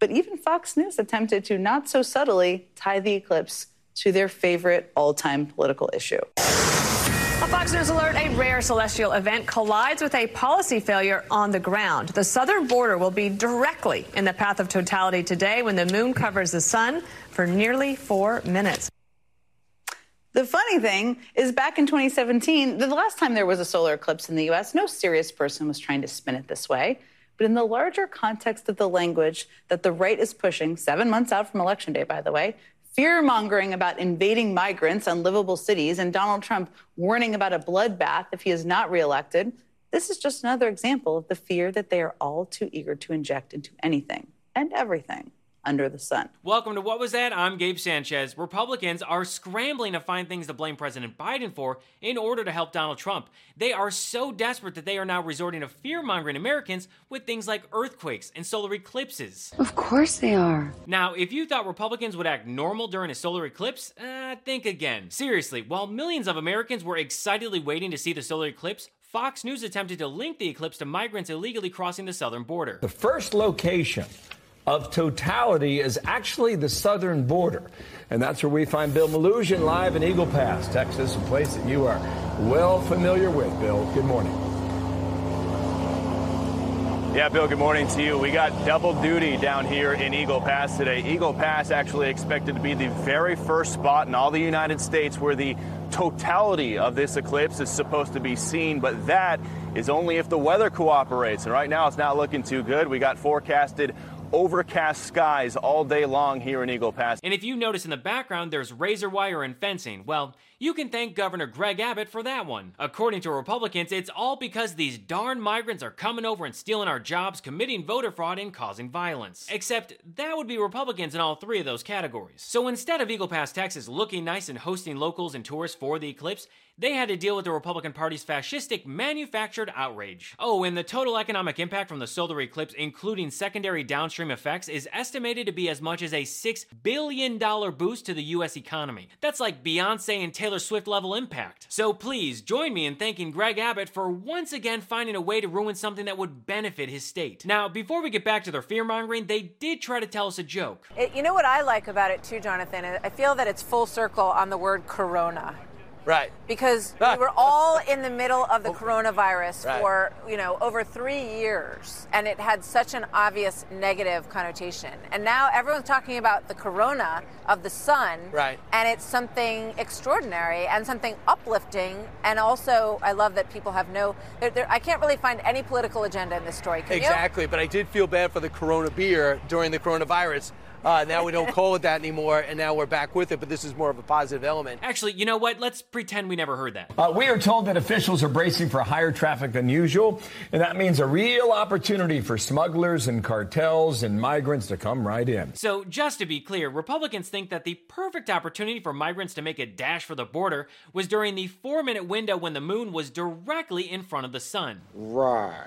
But even Fox News attempted to not so subtly tie the eclipse to their favorite all-time political issue. A Fox News alert, a rare celestial event collides with a policy failure on the ground. The southern border will be directly in the path of totality today when the moon covers the sun for nearly 4 minutes. The funny thing is, back in 2017, the last time there was a solar eclipse in the U.S., no serious person was trying to spin it this way. But in the larger context of the language that the right is pushing, 7 months out from Election Day, by the way, fear-mongering about invading migrants, unlivable cities, and Donald Trump warning about a bloodbath if he is not reelected, this is just another example of the fear that they are all too eager to inject into anything and everything under the sun. Welcome to What Was That? I'm Gabe Sanchez. Republicans are scrambling to find things to blame President Biden for in order to help Donald Trump. They are so desperate that they are now resorting to fear-mongering Americans with things like earthquakes and solar eclipses. Of course they are. Now, if you thought Republicans would act normal during a solar eclipse, think again. Seriously, while millions of Americans were excitedly waiting to see the solar eclipse, Fox News attempted to link the eclipse to migrants illegally crossing the southern border. The first location of totality is actually the southern border. And that's where we find Bill Melugin live in Eagle Pass, Texas, a place that you are well familiar with. Bill, good morning. Yeah, Bill, good morning to you. We got double duty down here in Eagle Pass today. Eagle Pass actually expected to be the very first spot in all the United States where the totality of this eclipse is supposed to be seen, but that is only if the weather cooperates. And right now it's not looking too good. We got forecasted overcast skies all day long here in Eagle Pass. And if you notice in the background, there's razor wire and fencing. Well, you can thank Governor Greg Abbott for that one. According to Republicans, it's all because these darn migrants are coming over and stealing our jobs, committing voter fraud, and causing violence. Except that would be Republicans in all three of those categories. So instead of Eagle Pass, Texas looking nice and hosting locals and tourists for the eclipse, they had to deal with the Republican Party's fascistic manufactured outrage. Oh, and the total economic impact from the solar eclipse, including secondary downstream effects, is estimated to be as much as a $6 billion boost to the U.S. economy. That's like Beyonce and Taylor Swift level impact. So please join me in thanking Greg Abbott for once again finding a way to ruin something that would benefit his state. Now, before we get back to their fear-mongering, they did try to tell us a joke. You know what I like about it too, Jonathan? I feel that it's full circle on the word corona. Right. Because we were all in the middle of the coronavirus for, over 3 years, and it had such an obvious negative connotation. And now everyone's talking about the corona of the sun, and it's something extraordinary and something uplifting. And also, I love that people have I can't really find any political agenda in this story. Can you? Exactly, but I did feel bad for the Corona beer during the coronavirus. Now we don't call it that anymore, and now we're back with it, but this is more of a positive element. Actually, you know what? Let's pretend we never heard that. We are told that officials are bracing for higher traffic than usual, and that means a real opportunity for smugglers and cartels and migrants to come right in. So, just to be clear, Republicans think that the perfect opportunity for migrants to make a dash for the border was during the 4-minute window when the moon was directly in front of the sun. Right.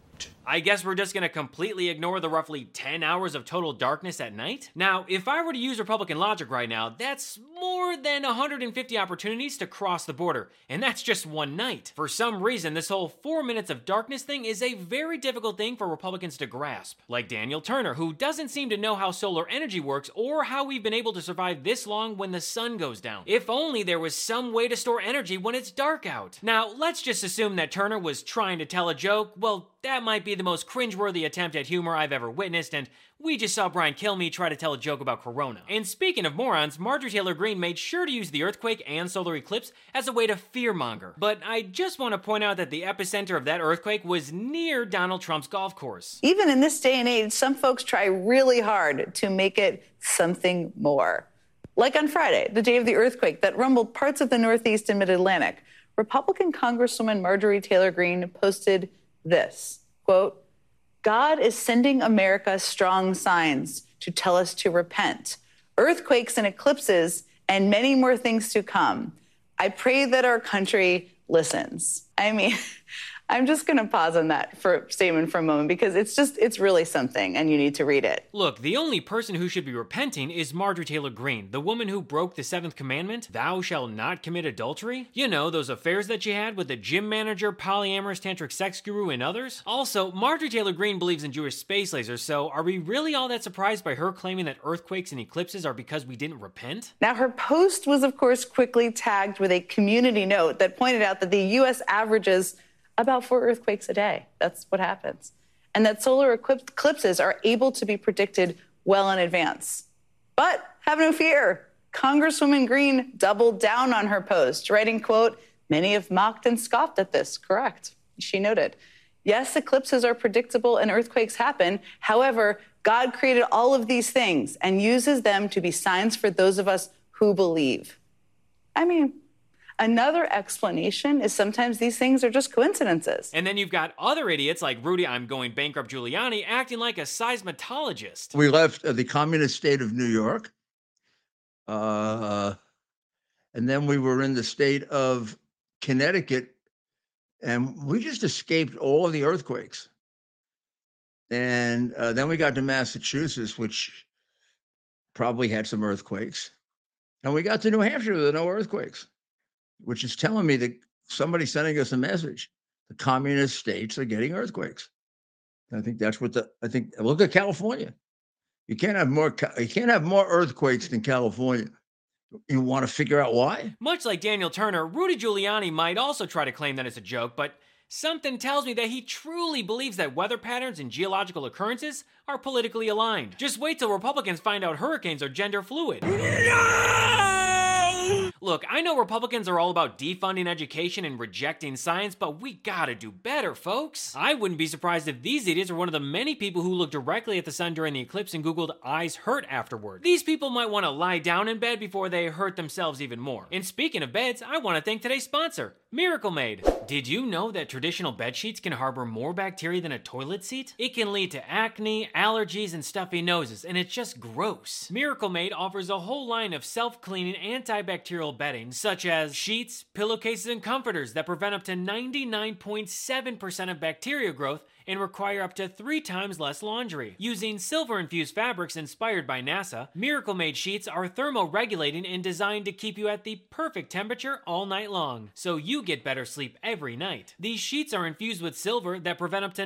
I guess we're just going to completely ignore the roughly 10 hours of total darkness at night? Now, if I were to use Republican logic right now, that's more than 150 opportunities to cross the border, and that's just one night. For some reason, this whole 4 minutes of darkness thing is a very difficult thing for Republicans to grasp. Like Daniel Turner, who doesn't seem to know how solar energy works or how we've been able to survive this long when the sun goes down. If only there was some way to store energy when it's dark out. Now, let's just assume that Turner was trying to tell a joke. Well, that might be the most cringeworthy attempt at humor I've ever witnessed, and we just saw Brian Kilmeade try to tell a joke about Corona. And speaking of morons, Marjorie Taylor Greene made sure to use the earthquake and solar eclipse as a way to fearmonger. But I just want to point out that the epicenter of that earthquake was near Donald Trump's golf course. Even in this day and age, some folks try really hard to make it something more. Like on Friday, the day of the earthquake that rumbled parts of the Northeast and Mid-Atlantic, Republican Congresswoman Marjorie Taylor Greene posted this, quote, "God is sending America strong signs to tell us to repent. Earthquakes and eclipses and many more things to come. I pray that our country listens." I I'm just going to pause on that statement for a moment because it's really something and you need to read it. Look, the only person who should be repenting is Marjorie Taylor Greene, the woman who broke the 7th commandment, thou shalt not commit adultery. You know, those affairs that she had with the gym manager, polyamorous tantric sex guru, and others. Also, Marjorie Taylor Greene believes in Jewish space lasers, so are we really all that surprised by her claiming that earthquakes and eclipses are because we didn't repent? Now, her post was, of course, quickly tagged with a community note that pointed out that the U.S. averages about 4 earthquakes a day. That's what happens. And that solar eclipses are able to be predicted well in advance. But have no fear. Congresswoman Greene doubled down on her post, writing, quote, many have mocked and scoffed at this. Correct. She noted, yes, eclipses are predictable and earthquakes happen. However, God created all of these things and uses them to be signs for those of us who believe. I mean, another explanation is sometimes these things are just coincidences. And then you've got other idiots like Rudy I'm going bankrupt Giuliani acting like a seismologist. We left the communist state of New York, and then we were in the state of Connecticut, and we just escaped all of the earthquakes. And then we got to Massachusetts, which probably had some earthquakes. And we got to New Hampshire, there were no earthquakes, which is telling me that somebody's sending us a message. The communist states are getting earthquakes. I think that's what look at California. You can't have more earthquakes than California. You want to figure out why? Much like Daniel Turner, Rudy Giuliani might also try to claim that it's a joke, but something tells me that he truly believes that weather patterns and geological occurrences are politically aligned. Just wait till Republicans find out hurricanes are gender fluid. No! Look, I know Republicans are all about defunding education and rejecting science, but we gotta do better, folks. I wouldn't be surprised if these idiots are one of the many people who looked directly at the sun during the eclipse and Googled eyes hurt afterward. These people might want to lie down in bed before they hurt themselves even more. And speaking of beds, I want to thank today's sponsor, Miracle Made. Did you know that traditional bed sheets can harbor more bacteria than a toilet seat? It can lead to acne, allergies, and stuffy noses, and it's just gross. Miracle Made offers a whole line of self-cleaning antibacterial bedding, such as sheets, pillowcases, and comforters that prevent up to 99.7% of bacteria growth and require up to 3 times less laundry. Using silver-infused fabrics inspired by NASA, Miracle Made sheets are thermoregulating and designed to keep you at the perfect temperature all night long, so you get better sleep every night. These sheets are infused with silver that prevent up to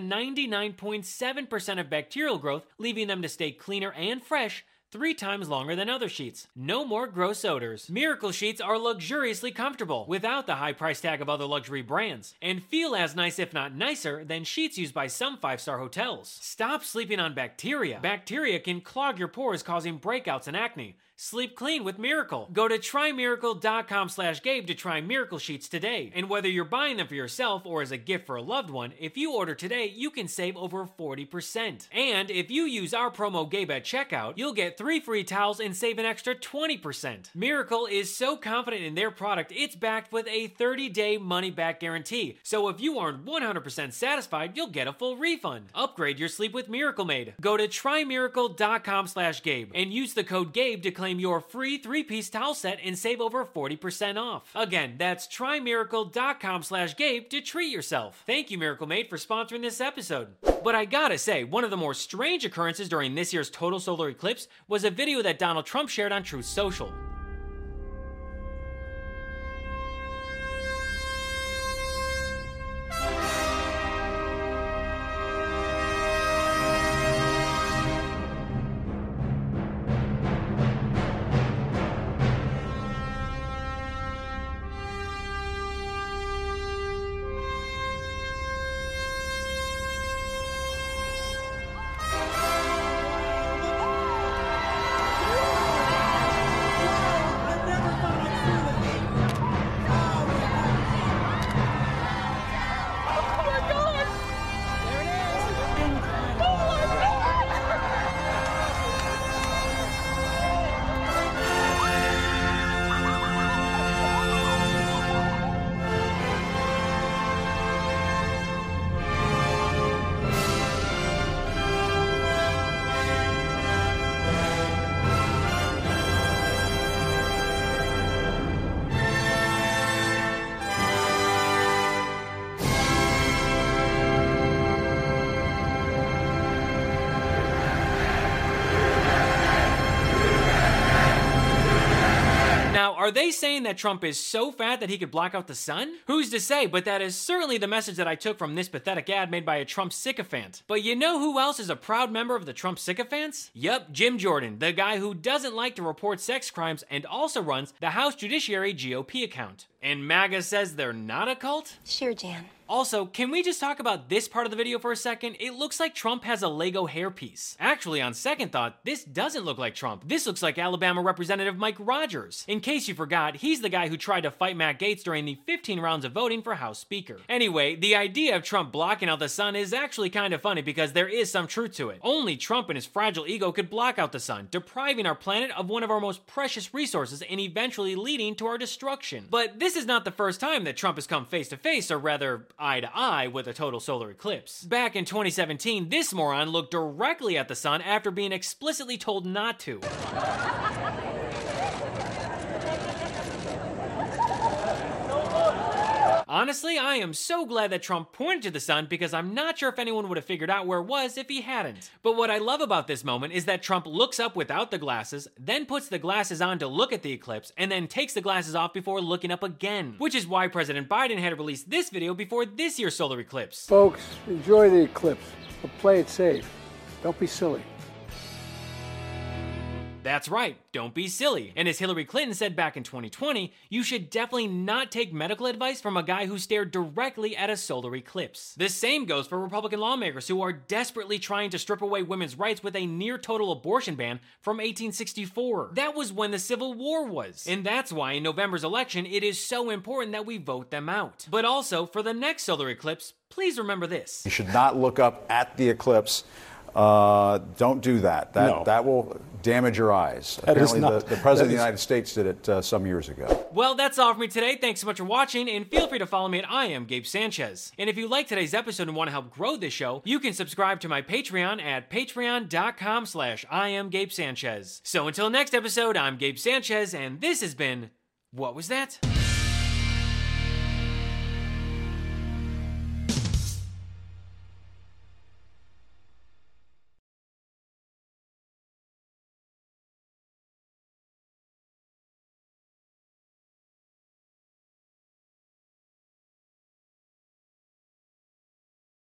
99.7% of bacterial growth, leaving them to stay cleaner and fresh 3 times longer than other sheets. No more gross odors. Miracle sheets are luxuriously comfortable without the high price tag of other luxury brands and feel as nice if not nicer than sheets used by some 5-star hotels. Stop sleeping on bacteria. Bacteria can clog your pores, causing breakouts and acne. Sleep clean with Miracle. Go to trymiracle.com/Gabe to try Miracle Sheets today. And whether you're buying them for yourself or as a gift for a loved one, if you order today, you can save over 40%. And if you use our promo Gabe at checkout, you'll get 3 free towels and save an extra 20%. Miracle is so confident in their product, it's backed with a 30-day money-back guarantee. So if you aren't 100% satisfied, you'll get a full refund. Upgrade your sleep with Miracle Made. Go to trymiracle.com/Gabe and use the code Gabe to claim your free 3-piece towel set and save over 40% off. Again, that's trymiracle.com/Gabe to treat yourself. Thank you, Miracle Made, for sponsoring this episode. But I gotta say, one of the more strange occurrences during this year's total solar eclipse was a video that Donald Trump shared on Truth Social. Are they saying that Trump is so fat that he could block out the sun? Who's to say, but that is certainly the message that I took from this pathetic ad made by a Trump sycophant. But you know who else is a proud member of the Trump sycophants? Yup, Jim Jordan, the guy who doesn't like to report sex crimes and also runs the House Judiciary GOP account. And MAGA says they're not a cult? Sure, Jan. Also, can we just talk about this part of the video for a second? It looks like Trump has a Lego hairpiece. Actually, on second thought, this doesn't look like Trump. This looks like Alabama Representative Mike Rogers. In case you forgot, he's the guy who tried to fight Matt Gaetz during the 15 rounds of voting for House Speaker. Anyway, the idea of Trump blocking out the sun is actually kind of funny because there is some truth to it. Only Trump and his fragile ego could block out the sun, depriving our planet of one of our most precious resources and eventually leading to our destruction. But this is not the first time that Trump has come face to face, or rather, eye to eye with a total solar eclipse. Back in 2017, this moron looked directly at the sun after being explicitly told not to. Honestly, I am so glad that Trump pointed to the sun because I'm not sure if anyone would have figured out where it was if he hadn't. But what I love about this moment is that Trump looks up without the glasses, then puts the glasses on to look at the eclipse, and then takes the glasses off before looking up again. Which is why President Biden had to release this video before this year's solar eclipse. Folks, enjoy the eclipse, but play it safe. Don't be silly. That's right, don't be silly. And as Hillary Clinton said back in 2020, you should definitely not take medical advice from a guy who stared directly at a solar eclipse. The same goes for Republican lawmakers who are desperately trying to strip away women's rights with a near-total abortion ban from 1864. That was when the Civil War was. And that's why in November's election, it is so important that we vote them out. But also, for the next solar eclipse, please remember this. You should not look up at the eclipse. Don't do that. That will damage your eyes. Apparently, the President of the United States did it some years ago. Well, that's all for me today. Thanks so much for watching, and feel free to follow me at I Am Gabe Sanchez. And if you like today's episode and want to help grow this show, you can subscribe to my Patreon at patreon.com/IamGabeSanchez. So until next episode, I'm Gabe Sanchez, and this has been What Was That?